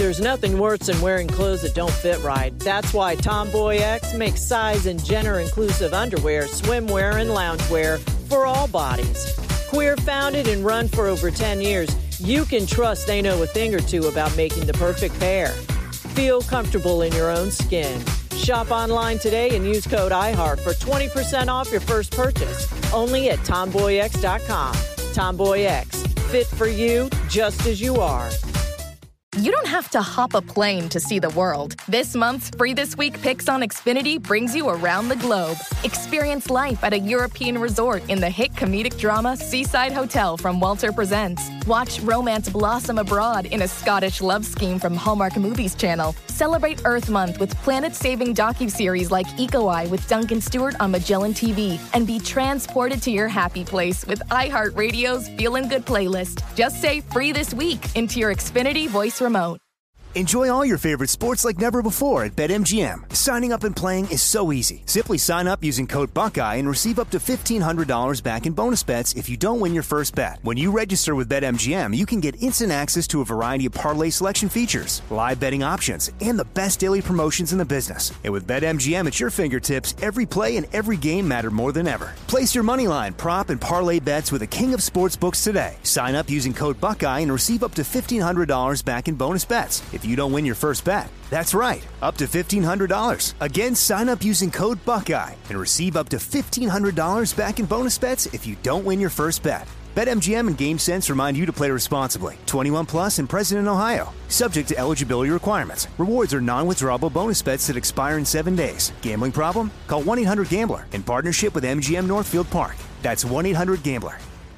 There's nothing worse than wearing clothes that don't fit right. That's why Tomboy X makes size and gender-inclusive underwear, swimwear, and loungewear for all bodies. Queer founded and run for over 10 years, you can trust they know a thing or two about making the perfect pair. Feel comfortable in your own skin. Shop online today and use code IHEART for 20% off your first purchase. Only at TomboyX.com. Tomboy X. Fit for you just as you are. You don't have to hop a plane to see the world. This month's Free This Week Picks on Xfinity brings you around the globe. Experience life at a European resort in the hit comedic drama Seaside Hotel from Walter Presents. Watch romance blossom abroad in a Scottish love scheme from Hallmark Movies Channel. Celebrate Earth Month with planet-saving docuseries like Eco Eye with Duncan Stewart on Magellan TV. And be transported to your happy place with iHeartRadio's Feelin' Good playlist. Just say Free This Week into your Xfinity voice remote. Enjoy all your favorite sports like never before at BetMGM. Signing up and playing is so easy. Simply sign up using code Buckeye and receive up to $1,500 back in bonus bets if you don't win your first bet. When you register with BetMGM, you can get instant access to a variety of parlay selection features, live betting options, and the best daily promotions in the business. And with BetMGM at your fingertips, every play and every game matter more than ever. Place your moneyline, prop, and parlay bets with the king of sportsbooks today. Sign up using code Buckeye and receive up to $1,500 back in bonus bets if you don't win your first bet. That's right, up to $1,500. Again, sign up using code Buckeye and receive up to $1,500 back in bonus bets if you don't win your first bet. BetMGM and GameSense remind you to play responsibly. 21 plus and present in Ohio. Subject to eligibility requirements. Rewards are non-withdrawable bonus bets that expire in 7 days. Gambling problem? Call 1-800-GAMBLER in partnership with MGM Northfield Park. That's 1-800-GAMBLER.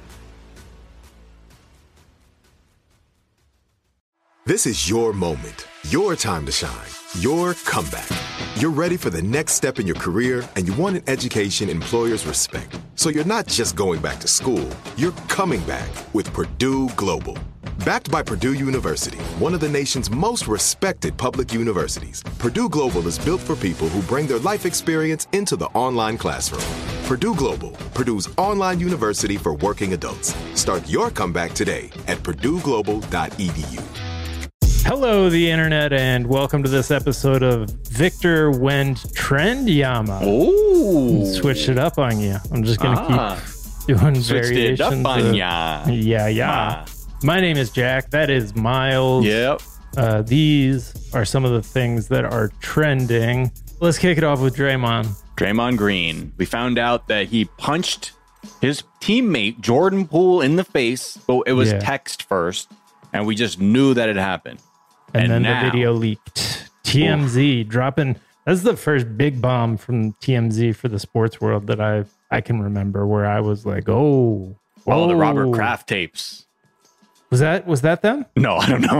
This is your moment, your time to shine, your comeback. You're ready for the next step in your career, and you want an education employers respect. So you're not just going back to school, you're coming back with Purdue Global. Backed by Purdue University, one of the nation's most respected public universities, Purdue Global is built for people who bring their life experience into the online classroom. Purdue Global, Purdue's online university for working adults. Start your comeback today at purdueglobal.edu. Hello, the internet, and welcome to this episode of Victor Wend Trendyama. Oh, switched it up on you. I'm just gonna keep doing switched variations. It up on ya. Yeah. My name is Jack. That is Miles. Yep. These are some of the things that are trending. Let's kick it off with Draymond. Draymond Green. We found out that he punched his teammate Jordan Poole in the face, but it was text first, and we just knew that it happened. And then now, the video leaked. TMZ dropping. That's the first big bomb from TMZ for the sports world that I can remember, where I was like, all the Robert Kraft tapes. Was that them? No, I don't know.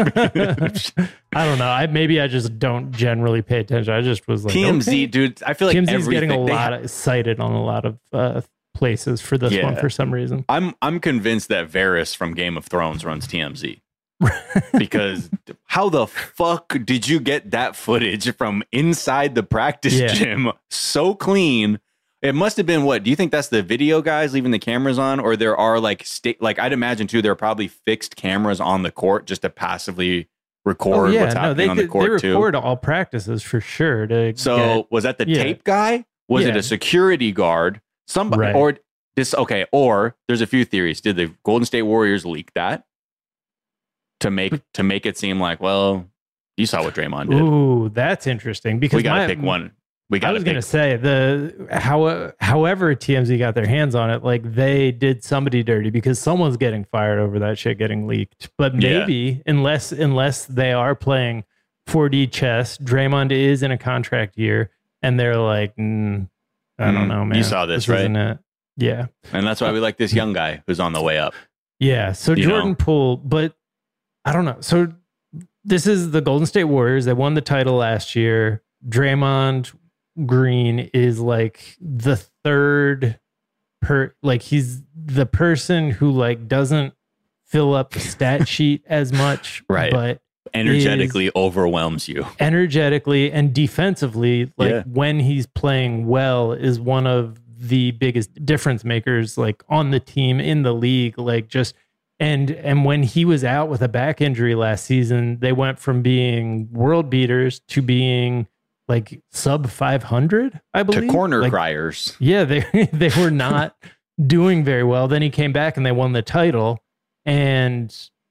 I don't know. Maybe I just don't generally pay attention. I just was like, TMZ, okay. Dude. I feel like TMZ's getting a lot cited on a lot of places for this one for some reason. I'm convinced that Varys from Game of Thrones runs TMZ. Because how the fuck did you get that footage from inside the practice gym so clean? It must have been what? Do you think that's the video guys leaving the cameras on, or there are like I'd imagine too, there are probably fixed cameras on the court just to passively record what's happening on the court too. They record all practices for sure. Was that the tape guy? Was it a security guard? Somebody or this? Okay, or there's a few theories. Did the Golden State Warriors leak that to make it seem like, well, you saw what Draymond did? Ooh, that's interesting because we got to pick one. I was going to say however TMZ got their hands on it, like they did somebody dirty because someone's getting fired over that shit getting leaked. But maybe unless they are playing 4D chess, Draymond is in a contract year, and they're like, I don't know, man. You saw this right? It. Yeah, and that's why we like this young guy who's on the way up. Yeah. So Jordan Poole, but I don't know. So this is the Golden State Warriors. They won the title last year. Draymond Green is like the third he's the person who like doesn't fill up the stat sheet as much, right? But energetically overwhelms you. Energetically and defensively, when he's playing well, is one of the biggest difference makers like on the team, in the league. Like just And when he was out with a back injury last season, they went from being world beaters to being like sub 500, I believe. To corner criers. Yeah, they were not doing very well. Then he came back and they won the title. And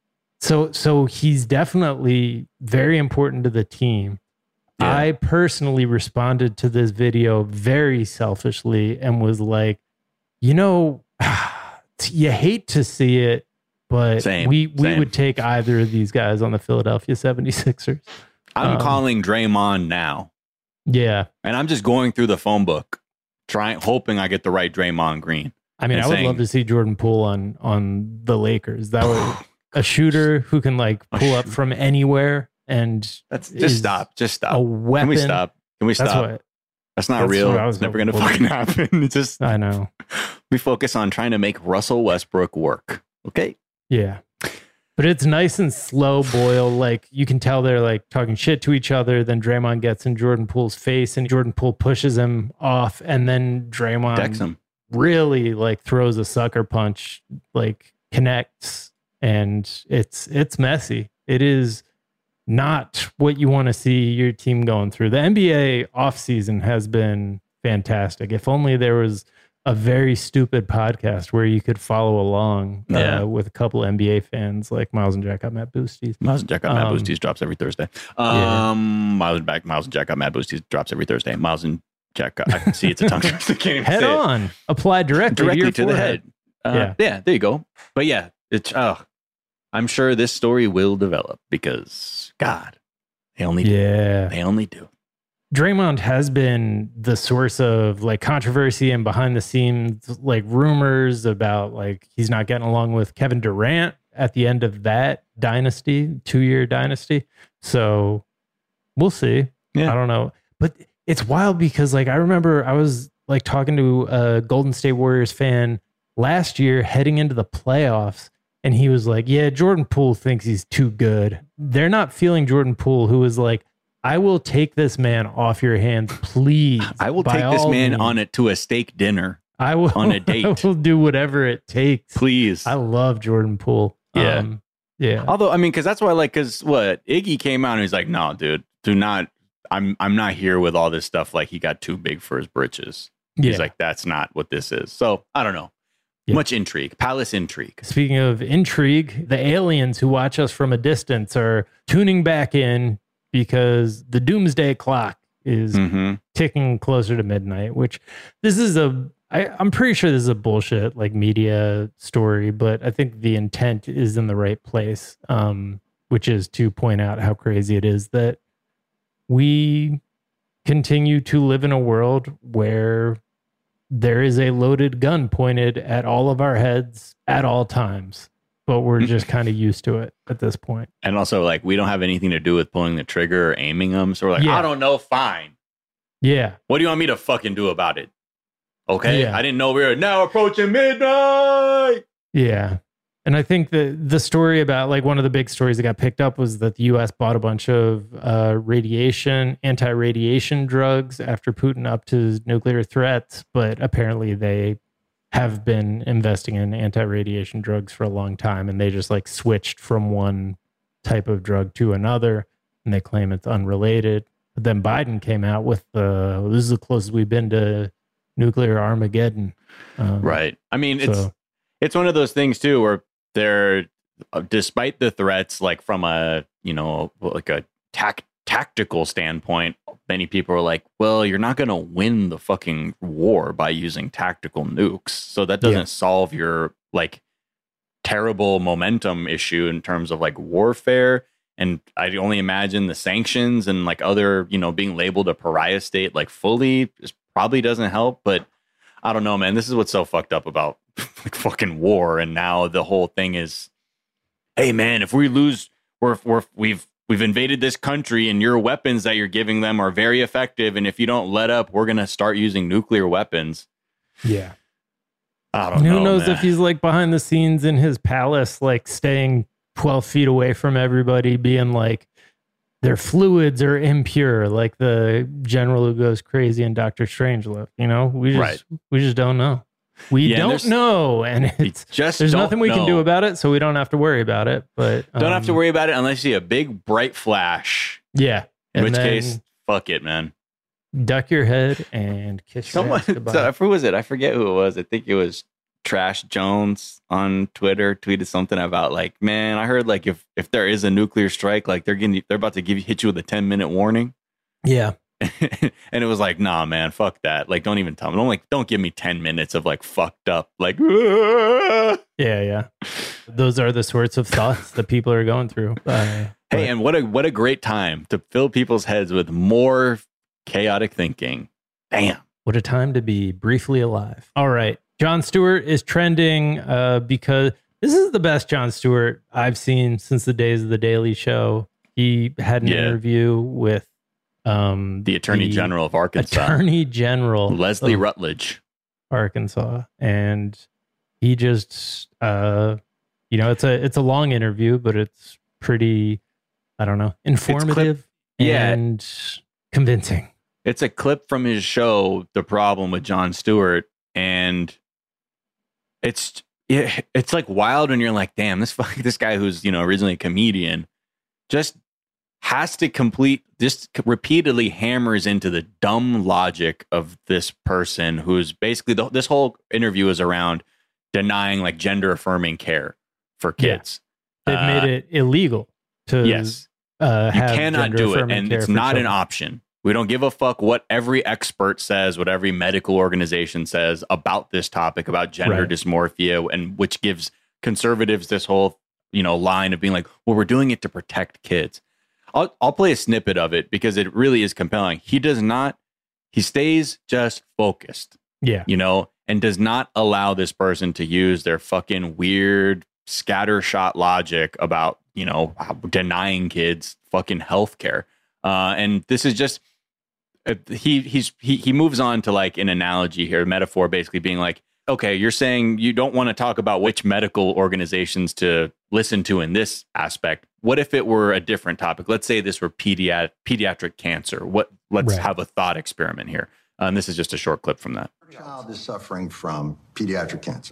so he's definitely very important to the team. Yeah. I personally responded to this video very selfishly and was like, you hate to see it, but we would take either of these guys on the Philadelphia 76ers. I'm calling Draymond now. Yeah. And I'm just going through the phone book, hoping I get the right Draymond Green. I mean, I would love to see Jordan Poole on the Lakers. That would a shooter who can like pull up from anywhere and just stop. A weapon. Can we stop? That's not real. It's never going to fucking happen. I know. We focus on trying to make Russell Westbrook work. Okay. Yeah. But it's nice and slow boil. Like you can tell they're like talking shit to each other. Then Draymond gets in Jordan Poole's face and Jordan Poole pushes him off. And then Draymond decks him. Really like throws a sucker punch, like connects. And it's messy. It is not what you want to see your team going through. The NBA offseason has been fantastic. If only there was a very stupid podcast where you could follow along with a couple NBA fans like Miles and Jack got Matt Boosties. Miles and Jack got Matt Boosties drops every Thursday. Miles and Jack got Matt Boosties drops every Thursday. Miles and Jack got, I can see it's a tongue twister. Head on. Apply directly to the head. Yeah, there you go. But yeah, it's I'm sure this story will develop because God, they only do. Draymond has been the source of like controversy and behind the scenes like rumors about like he's not getting along with Kevin Durant at the end of that dynasty, 2-year dynasty. So we'll see. Yeah. I don't know. But it's wild because like I remember I was like talking to a Golden State Warriors fan last year heading into the playoffs. And he was like, yeah, Jordan Poole thinks he's too good. They're not feeling Jordan Poole, who is like, I will take this man off your hands, please. I will take this man to a steak dinner. I will on a date. I will do whatever it takes. Please. I love Jordan Poole. Yeah. Yeah. Although, I mean, because that's why, like, because Iggy came out and he's like, no, dude, do not. I'm not here with all this stuff. Like, he got too big for his britches. Yeah. He's like, that's not what this is. So I don't know. Yeah. Much intrigue. Palace intrigue. Speaking of intrigue, the aliens who watch us from a distance are tuning back in because the doomsday clock is ticking closer to midnight, which this is I'm pretty sure this is a bullshit like media story, but I think the intent is in the right place, which is to point out how crazy it is that we continue to live in a world where there is a loaded gun pointed at all of our heads at all times, but we're just kind of used to it at this point. And also, like, we don't have anything to do with pulling the trigger or aiming them. So we're like, I don't know. Fine. Yeah. What do you want me to fucking do about it? Okay. Yeah. I didn't know we were now approaching midnight. Yeah. And I think the story about like one of the big stories that got picked up was that the U.S. bought a bunch of anti-radiation drugs after Putin upped his nuclear threats. But apparently they have been investing in anti-radiation drugs for a long time. And they just like switched from one type of drug to another. And they claim it's unrelated. But then Biden came out with this is the closest we've been to nuclear Armageddon. Right. I mean, it's one of those things too, where they're, despite the threats, like from a, like a tactical standpoint, many people are like, well, you're not going to win the fucking war by using tactical nukes. So that doesn't solve your like terrible momentum issue in terms of like warfare. And I only imagine the sanctions and like other, being labeled a pariah state, like fully probably doesn't help. But I don't know, man, this is what's so fucked up about like fucking war. And now the whole thing is, hey man, if we lose, we've invaded this country and your weapons that you're giving them are very effective. And if you don't let up, we're going to start using nuclear weapons. Yeah. I don't know. Who knows if he's like behind the scenes in his palace, like staying 12 feet away from everybody, being like, their fluids are impure, like the general who goes crazy in Doctor Strangelove. We just don't know. We don't know. And there's nothing we can do about it, so we don't have to worry about it. But don't have to worry about it unless you see a big bright flash. Yeah. In which case, fuck it, man. Duck your head and kiss your ass goodbye. So, who was it? I forget who it was. I think it was Trash Jones on Twitter tweeted something about like, man, I heard like if there is a nuclear strike, like they're about to hit you with a 10-minute warning. Yeah. And it was like, nah, man, fuck that. Like, don't even tell me. Don't give me 10 minutes of like fucked up. Like, yeah. Those are the sorts of thoughts that people are going through. Hey, and what a great time to fill people's heads with more chaotic thinking. Damn. What a time to be briefly alive. All right. Jon Stewart is trending because this is the best Jon Stewart I've seen since the days of The Daily Show. He had an interview with the Attorney General of Arkansas. Attorney General Leslie Rutledge. Arkansas. And he just, it's a long interview, but it's pretty, I don't know, informative and convincing. It's a clip from his show, The Problem with Jon Stewart. And it's like wild when you're like, damn, this guy who's, originally a comedian just has to repeatedly hammers into the dumb logic of this person who's basically this whole interview is around denying like gender affirming care for kids. They've made it illegal to you cannot do it, and it's not an option. We don't give a fuck what every expert says, what every medical organization says about this topic, about gender dysmorphia, and which gives conservatives this whole, line of being like, well, we're doing it to protect kids. I'll play a snippet of it because it really is compelling. He stays just focused. Yeah. And does not allow this person to use their fucking weird scattershot logic about, denying kids fucking healthcare. And this is just, he moves on to like an analogy here, a metaphor, basically being like, okay, you're saying you don't want to talk about which medical organizations to listen to in this aspect. What if it were a different topic? Let's say this were pediatric cancer. Let's have a thought experiment here. And this is just a short clip from that. Your child is suffering from pediatric cancer.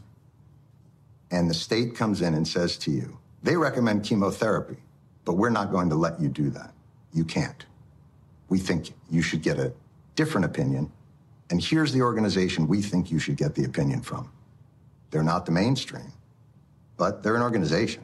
And the state comes in and says to you, they recommend chemotherapy, but we're not going to let you do that. You can't. We think you should get a different opinion. And here's the organization we think you should get the opinion from. They're not the mainstream, but they're an organization.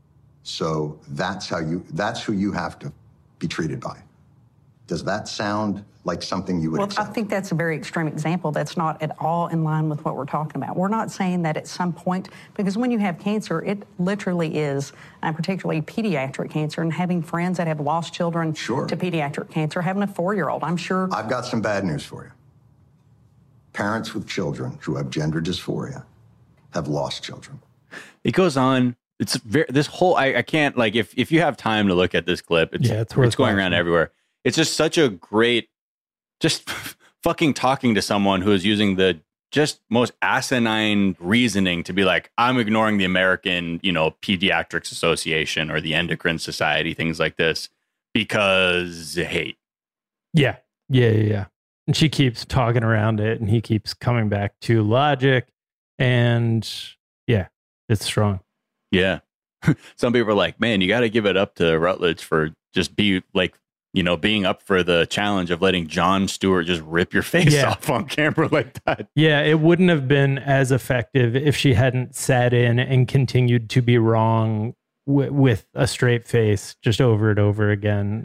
So that's who you have to be treated by. Does that sound like something you would accept? I think that's a very extreme example. That's not at all in line with what we're talking about. We're not saying that at some point, because when you have cancer, it literally is, and particularly pediatric cancer, and having friends that have lost children to pediatric cancer, having a 4-year-old, I'm sure. I've got some bad news for you. Parents with children who have gender dysphoria have lost children. It goes on. It's this whole, I can't, like, if you have time to look at this clip, it's going around everywhere. It's just such a great, just fucking talking to someone who is using the just most asinine reasoning to be like, I'm ignoring the American, Pediatrics Association or the Endocrine Society, things like this, because hate. Yeah. And she keeps talking around it, and he keeps coming back to logic, and it's strong. Yeah. Some people are like, man, you got to give it up to Rutledge for just being up for the challenge of letting Jon Stewart just rip your face off on camera like that. Yeah, it wouldn't have been as effective if she hadn't sat in and continued to be wrong with a straight face just over and over again.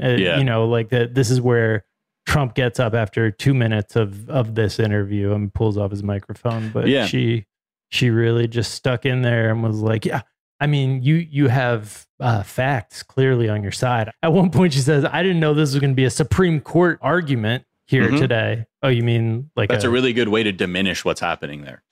This is where Trump gets up after 2 minutes of this interview and pulls off his microphone. But she really just stuck in there and was like, yeah, I mean, you have facts clearly on your side. At one point, she says, I didn't know this was going to be a Supreme Court argument here today. Oh, you mean like that's a really good way to diminish what's happening there.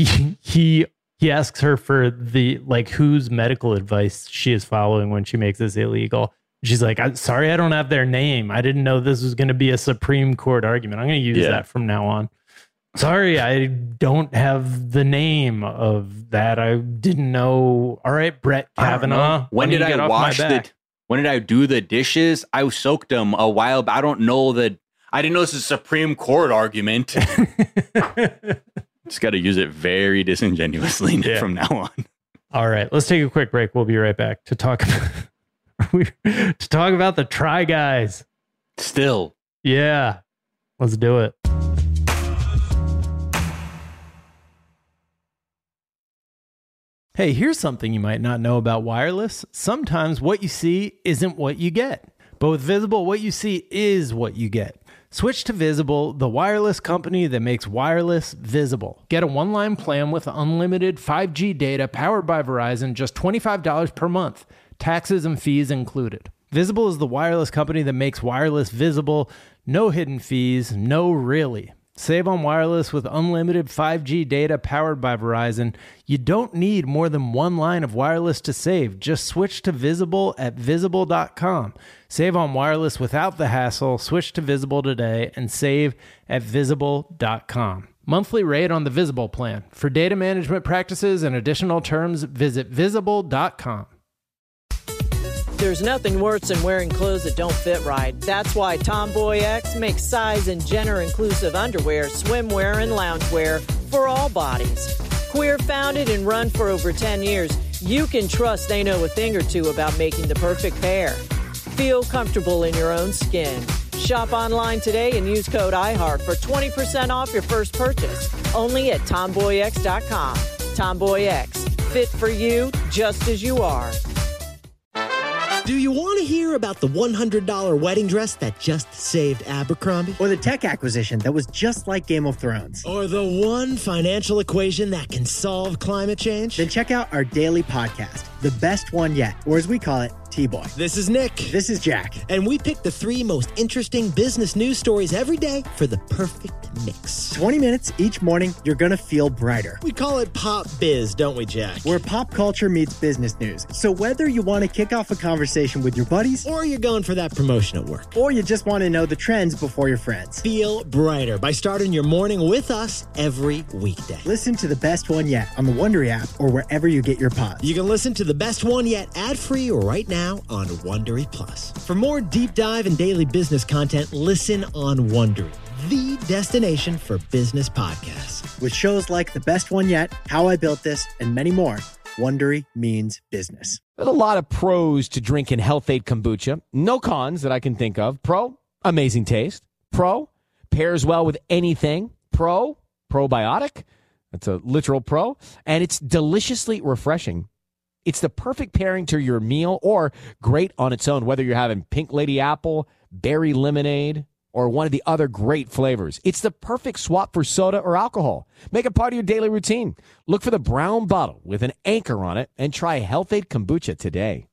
He asks her for the whose medical advice she is following when she makes this illegal. She's like, I'm sorry, I don't have their name. I didn't know this was going to be a Supreme Court argument. I'm going to use that from now on. Sorry, I don't have the name of that. I didn't know. All right, Brett Kavanaugh. When did I wash when did I do the dishes? I soaked them a while, but I don't know that. I didn't know this is a Supreme Court argument. Just got to use it very disingenuously from now on. All right, let's take a quick break. We'll be right back to talk about the Try Guys. Still. Yeah. Let's do it. Hey, here's something you might not know about wireless. Sometimes what you see isn't what you get. But with Visible, what you see is what you get. Switch to Visible, the wireless company that makes wireless visible. Get a one-line plan with unlimited 5G data powered by Verizon, just $25 per month. Taxes and fees included. Visible is the wireless company that makes wireless visible. No hidden fees, no really. Save on wireless with unlimited 5G data powered by Verizon. You don't need more than one line of wireless to save. Just switch to Visible at Visible.com. Save on wireless without the hassle. Switch to Visible today and save at Visible.com. Monthly rate on the Visible plan. For data management practices and additional terms, visit Visible.com. There's nothing worse than wearing clothes that don't fit right. That's why Tomboy X makes size and gender-inclusive underwear, swimwear, and loungewear for all bodies. Queer founded and run for over 10 years, you can trust they know a thing or two about making the perfect pair. Feel comfortable in your own skin. Shop online today and use code IHEART for 20% off your first purchase. Only at TomboyX.com. Tomboy X. Fit for you just as you are. Do you want to hear about the $100 wedding dress that just saved Abercrombie? Or the tech acquisition that was just like Game of Thrones? Or the one financial equation that can solve climate change? Then check out our daily podcast, The Best One Yet, or as we call it, T-Boy. This is Nick. This is Jack. And we pick the 3 most interesting business news stories every day for the perfect mix. 20 minutes each morning, you're going to feel brighter. We call it Pop Biz, don't we, Jack? Where pop culture meets business news. So whether you want to kick off a conversation with your buddies, or you're going for that promotion at work, or you just want to know the trends before your friends, feel brighter by starting your morning with us every weekday. Listen to The Best One Yet on the Wondery app or wherever you get your pods. You can listen to The Best One Yet ad-free right now on Wondery Plus. For more deep dive and daily business content, listen on Wondery, the destination for business podcasts. With shows like The Best One Yet, How I Built This, and many more, Wondery means business. There's a lot of pros to drinking Health-Ade kombucha. No cons that I can think of. Pro, amazing taste. Pro, pairs well with anything. Pro, probiotic. That's a literal pro. And it's deliciously refreshing. It's the perfect pairing to your meal or great on its own, whether you're having pink lady apple, berry lemonade, or one of the other great flavors. It's the perfect swap for soda or alcohol. Make it part of your daily routine. Look for the brown bottle with an anchor on it and try Health-Ade kombucha today.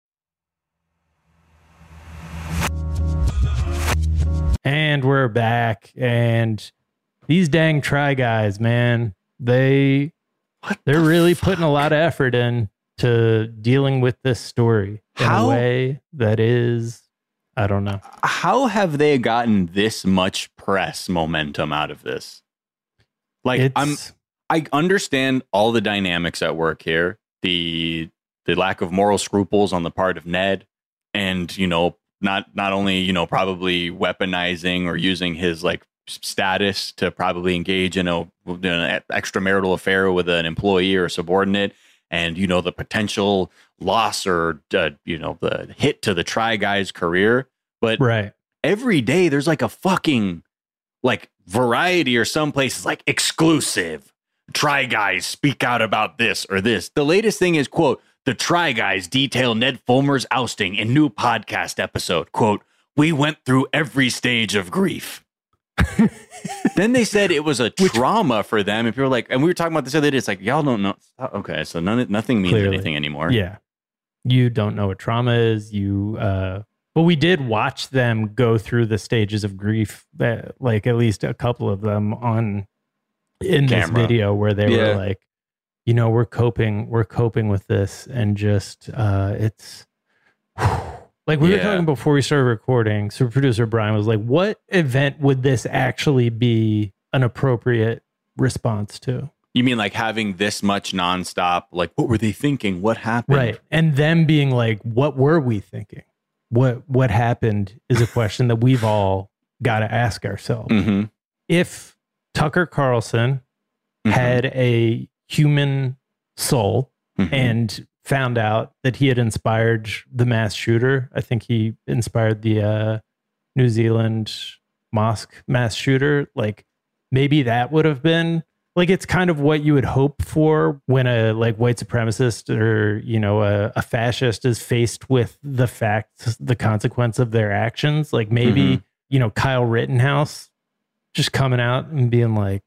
And we're back. And these dang Try Guys, man, they're really putting a lot of effort in to dealing with this story in a way that is, I don't know. How have they gotten this much press momentum out of this? Like, I understand all the dynamics at work here, the lack of moral scruples on the part of Ned, and, you know, not only, you know, probably weaponizing or using his like status to probably engage in an extramarital affair with an employee or a subordinate, and, you know, the potential loss or, you know, the hit to the Try Guys career. But every day there's like a fucking like Variety or some places like exclusive Try Guys speak out about this or this. The latest thing is, quote, the Try Guys detail Ned Fulmer's ousting in new podcast episode. Quote, we went through every stage of grief. Then they said it was a trauma for them. And people were like, and we were talking about this other day. It's like, y'all don't know. Okay, so nothing means anything anymore. Yeah. You don't know what trauma is. But we did watch them go through the stages of grief, like at least a couple of them in this video where they were like, you know, we're coping with this, and just it's like we were talking before we started recording. So producer Brian was like, what event would this actually be an appropriate response to? You mean like having this much nonstop? Like, what were they thinking? What happened? Right. And them being like, what were we thinking? What happened is a question that we've all got to ask ourselves. Mm-hmm. If Tucker Carlson had a human soul Mm-hmm. and found out that he had inspired the mass shooter. I think he inspired the New Zealand mosque mass shooter. Like maybe that would have been like, it's kind of what you would hope for when a like white supremacist or, you know, a fascist is faced with the fact, the consequence of their actions. Like maybe, you know, Kyle Rittenhouse just coming out and being like,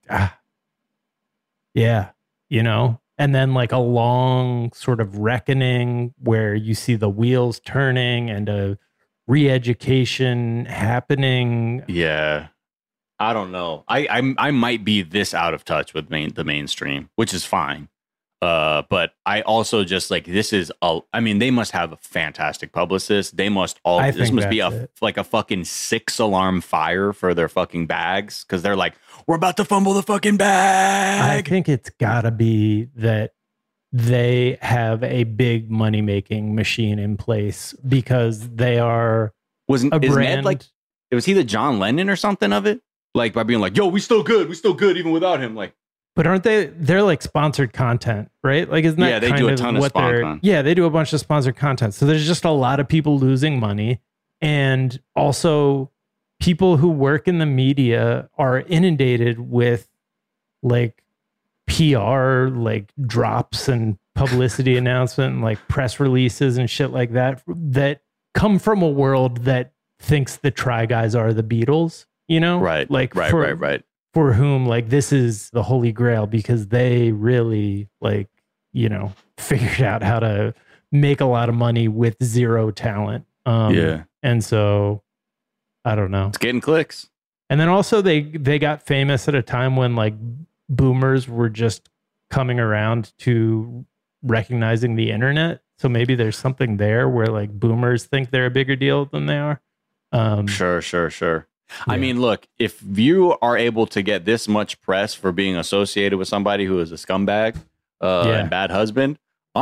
yeah, you know, and then like a long sort of reckoning where you see the wheels turning and a re-education happening. Yeah. I don't know. I might be this out of touch with the mainstream, which is fine. But I also just like, this is I mean, they must have a fantastic publicist. They must this must be a fucking 6-alarm fire for their fucking bags. Cause they're like, we're about to fumble the fucking bag. I think it's gotta be that they have a big money-making machine in place because they are is Ned like, was he the John Lennon or something of it? Like by being like, yo, we still good even without him. Like, but aren't they're like sponsored content, right? Like, isn't that they do a ton of sponsored. Yeah, they do a bunch of sponsored content. So there's just a lot of people losing money. And also people who work in the media are inundated with like PR, like drops and publicity announcement and like press releases and shit like that come from a world that thinks the Try Guys are the Beatles, you know? Right. Like right. For whom like this is the holy grail because they really like, you know, figured out how to make a lot of money with zero talent. Yeah. And so I don't know. It's getting clicks. And then also they got famous at a time when like boomers were just coming around to recognizing the internet. So maybe there's something there where like boomers think they're a bigger deal than they are. Sure. Yeah. I mean, look, if you are able to get this much press for being associated with somebody who is a scumbag and bad husband,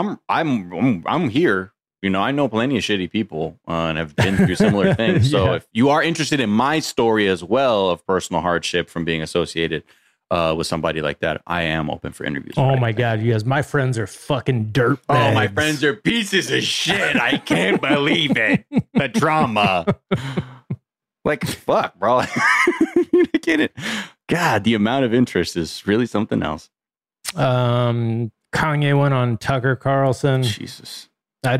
I'm here. You know, I know plenty of shitty people and have been through similar things. So if you are interested in my story as well of personal hardship from being associated with somebody like that, I am open for interviews. Oh my God, you guys, my friends are fucking dirtbags. Oh, my friends are pieces of shit. I can't believe it. The drama. Like, fuck, bro. You get it. God, the amount of interest is really something else. Kanye went on Tucker Carlson. Jesus. I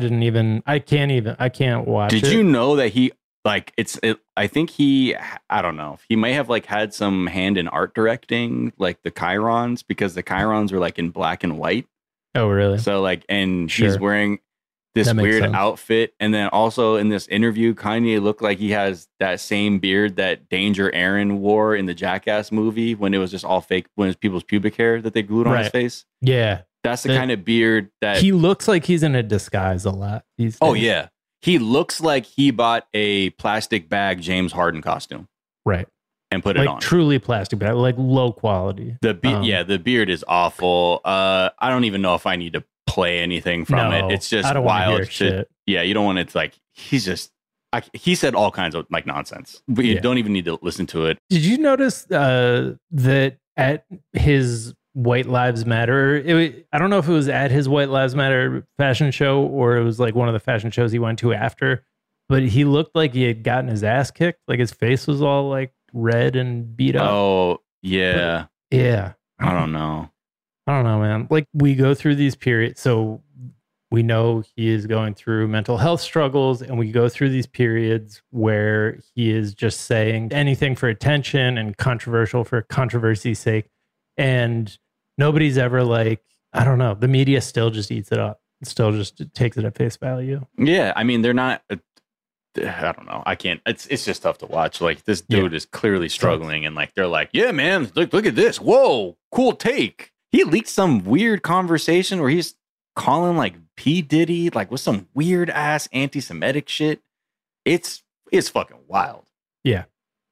can't watch it. Did you know that he, like, I think I don't know. He may have, like, had some hand in art directing, like, the chyrons, because the chyrons were, like, in black and white. Oh, really? So, like, and he's wearing this weird outfit. And then also in this interview, Kanye looked like he has that same beard that Danger Aaron wore in the Jackass movie when it was just all fake, when it was people's pubic hair that they glued on his face. Yeah. That's the kind of beard that he looks like he's in a disguise a lot these days. Oh yeah. He looks like he bought a plastic bag James Harden costume. Right. And put it on. Truly plastic bag, like low quality. The beard is awful. I don't even know if I need to play anything from it. It's just wild shit. Yeah, you don't want it to, like, he said all kinds of like nonsense. You don't even need to listen to it. Did you notice that at his White Lives Matter, I don't know if it was at his White Lives Matter fashion show or it was like one of the fashion shows he went to after, but he looked like he had gotten his ass kicked. Like his face was all like red and beat up. Oh, yeah. But, yeah. I don't know, man. Like we go through these periods. So we know he is going through mental health struggles and we go through these periods where he is just saying anything for attention and controversial for controversy's sake. And nobody's ever like, I don't know. The media still just eats it up. It still just takes it at face value. Yeah. I mean, they're not, I don't know. I can't, it's just tough to watch. Like this dude is clearly struggling and like, they're like, yeah, man, look at this. Whoa, cool take. He leaked some weird conversation where he's calling like P. Diddy, like with some weird ass anti-Semitic shit. It's fucking wild. Yeah.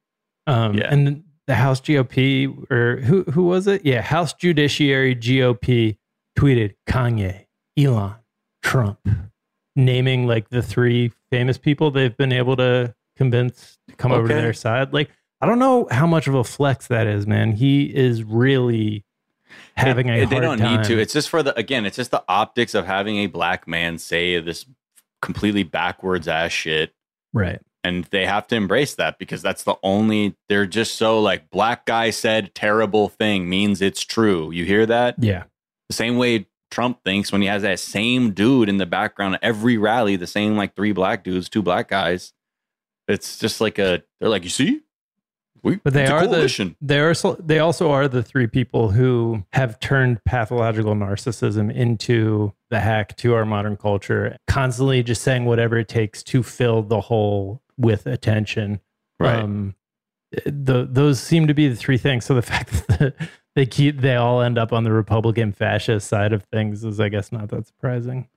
And the House GOP, or who was it? Yeah, House Judiciary GOP tweeted Kanye, Elon, Trump, naming like the three famous people they've been able to convince to come over to their side. Like, I don't know how much of a flex that is, man. He is really having a hard They don't time. need to. It's just it's just the optics of having a black man say this completely backwards ass shit. Right. And they have to embrace that because that's they're just so like, black guy said terrible thing means it's true. You hear that? Yeah. The same way Trump thinks when he has that same dude in the background of every rally, the same like 3 black dudes, 2 black guys. It's just like they're like, you see? But they also are the 3 people who have turned pathological narcissism into the hack to our modern culture, constantly just saying whatever it takes to fill the hole with attention. Right. Those seem to be the 3 things. So the fact that they all end up on the Republican fascist side of things is, I guess, not that surprising.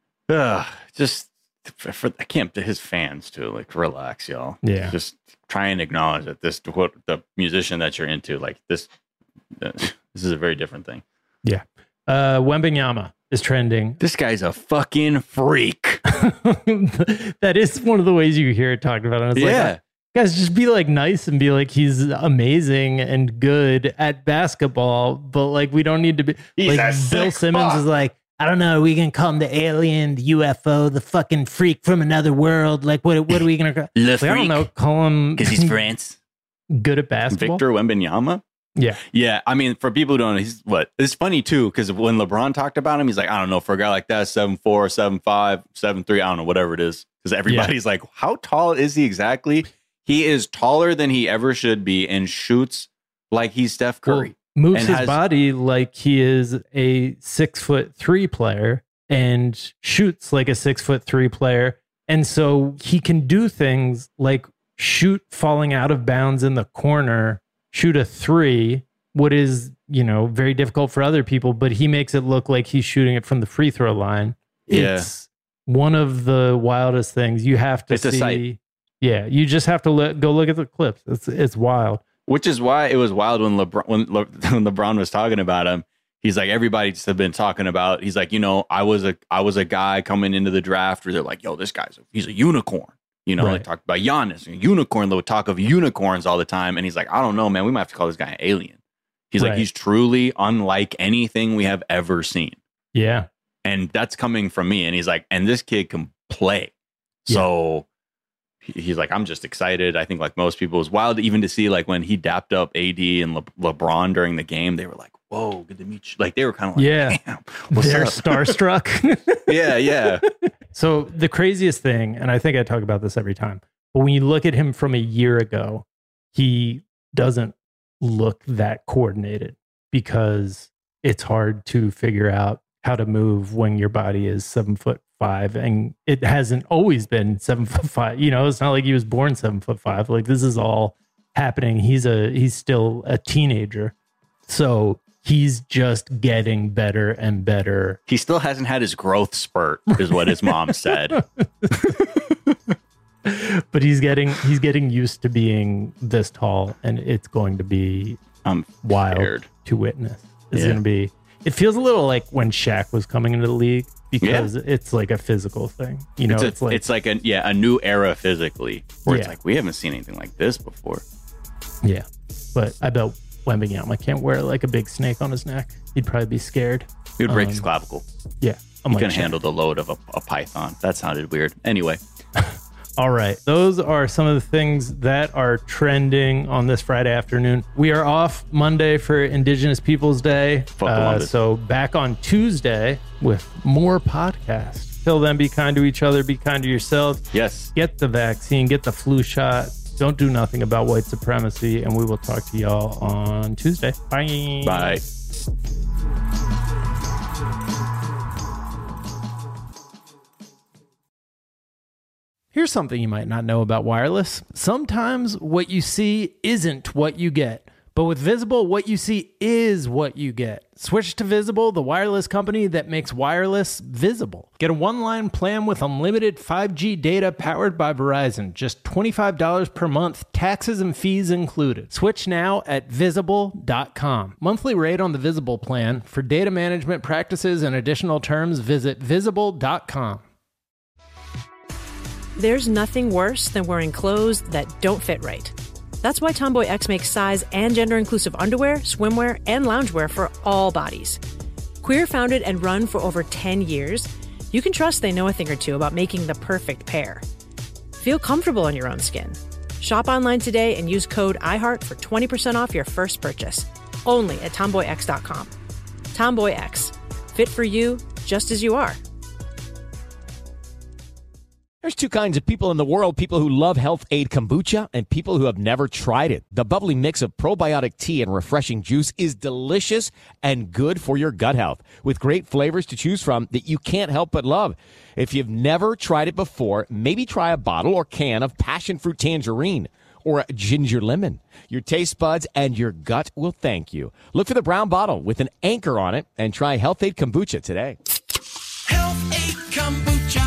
I can't. His fans too. Like, relax, y'all. Yeah. Just try and acknowledge that the musician that you're into, like this is a very different thing. Yeah. Wembanyama is trending. This guy's a fucking freak. That is one of the ways you hear it talked about. And it's like, guys, just be like nice and be like, he's amazing and good at basketball, but like, we don't need to be like Bill Simmons is like, I don't know, are we gonna call him the alien, the UFO, the fucking freak from another world? Like, what are we gonna call? Like, I don't know, call him because he's France. Good at basketball. Victor Wembanyama. Yeah. Yeah. I mean, for people who don't know, it's funny too, because when LeBron talked about him, he's like, I don't know, for a guy like that, 7'4", 7'5", 7'3", I don't know, whatever it is. Because everybody's like, how tall is he exactly? He is taller than he ever should be and shoots like he's Steph Curry. Well, moves his body like he is a 6'3" player and shoots like a 6'3" player. And so he can do things like shoot falling out of bounds in the corner, shoot a 3, what is, very difficult for other people, but he makes it look like he's shooting it from the free throw line. It's one of the wildest things. You have to see. A sight. Yeah, you just have to go look at the clips. It's wild. Which is why it was wild when LeBron was talking about him. He's like, everybody just have been talking about. He's like, I was a guy coming into the draft where they're like, yo, this he's a unicorn. They talk about Giannis, a unicorn. They would talk of unicorns all the time. And he's like, I don't know, man. We might have to call this guy an alien. He's like, he's truly unlike anything we have ever seen. Yeah. And that's coming from me. And he's like, and this kid can play. Yeah. So he's like, I'm just excited. I think like most people, it was wild even to see like when he dapped up AD and LeBron during the game, they were like, whoa, good to meet you. Like they were kind of like, damn, they're starstruck. Yeah. So the craziest thing, and I think I talk about this every time, but when you look at him from a year ago, he doesn't look that coordinated because it's hard to figure out how to move when your body is 7'5", and it hasn't always been 7'5". It's not like he was born 7'5". Like this is all happening. He's still a teenager, so he's just getting better and better. He still hasn't had his growth spurt, is what his mom said. But he's getting used to being this tall, and it's going to be wild to witness. It's going to be. It feels a little like when Shaq was coming into the league because it's like a physical thing. It's like a new era physically where it's like we haven't seen anything like this before. Yeah, but I bet Wembanyama can't wear like a big snake on his neck. He'd probably be scared. He would break his clavicle. Yeah, he couldn't handle the load of a python. That sounded weird. Anyway. All right. Those are some of the things that are trending on this Friday afternoon. We are off Monday for Indigenous Peoples Day. So back on Tuesday with more podcasts. Till then, be kind to each other. Be kind to yourselves. Yes. Get the vaccine. Get the flu shot. Don't do nothing about white supremacy. And we will talk to y'all on Tuesday. Bye. Bye. Here's something you might not know about wireless. Sometimes what you see isn't what you get. But with Visible, what you see is what you get. Switch to Visible, the wireless company that makes wireless visible. Get a one-line plan with unlimited 5G data powered by Verizon. Just $25 per month, taxes and fees included. Switch now at Visible.com. Monthly rate on the Visible plan. For data management practices and additional terms, visit Visible.com. There's nothing worse than wearing clothes that don't fit right. That's why Tomboy X makes size and gender-inclusive underwear, swimwear, and loungewear for all bodies. Queer founded and run for over 10 years, you can trust they know a thing or two about making the perfect pair. Feel comfortable in your own skin. Shop online today and use code IHEART for 20% off your first purchase. Only at TomboyX.com. Tomboy X. Fit for you, just as you are. There's two kinds of people in the world, people who love Health Aid Kombucha and people who have never tried it. The bubbly mix of probiotic tea and refreshing juice is delicious and good for your gut health, with great flavors to choose from that you can't help but love. If you've never tried it before, maybe try a bottle or can of passion fruit tangerine or ginger lemon. Your taste buds and your gut will thank you. Look for the brown bottle with an anchor on it and try Health Aid Kombucha today. Health Aid Kombucha.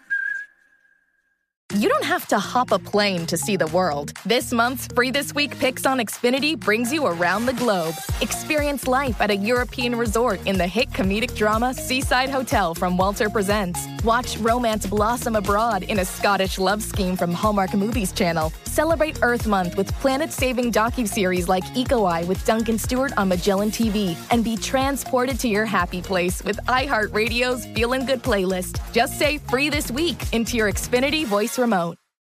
You don't have to hop a plane to see the world. This month's Free This Week Picks on Xfinity brings you around the globe. Experience life at a European resort in the hit comedic drama Seaside Hotel from Walter Presents. Watch romance blossom abroad in a Scottish love scheme from Hallmark Movies Channel. Celebrate Earth Month with planet-saving docuseries like Eco Eye with Duncan Stewart on Magellan TV. And be transported to your happy place with iHeartRadio's Feelin' Good playlist. Just say Free This Week into your Xfinity voice remote.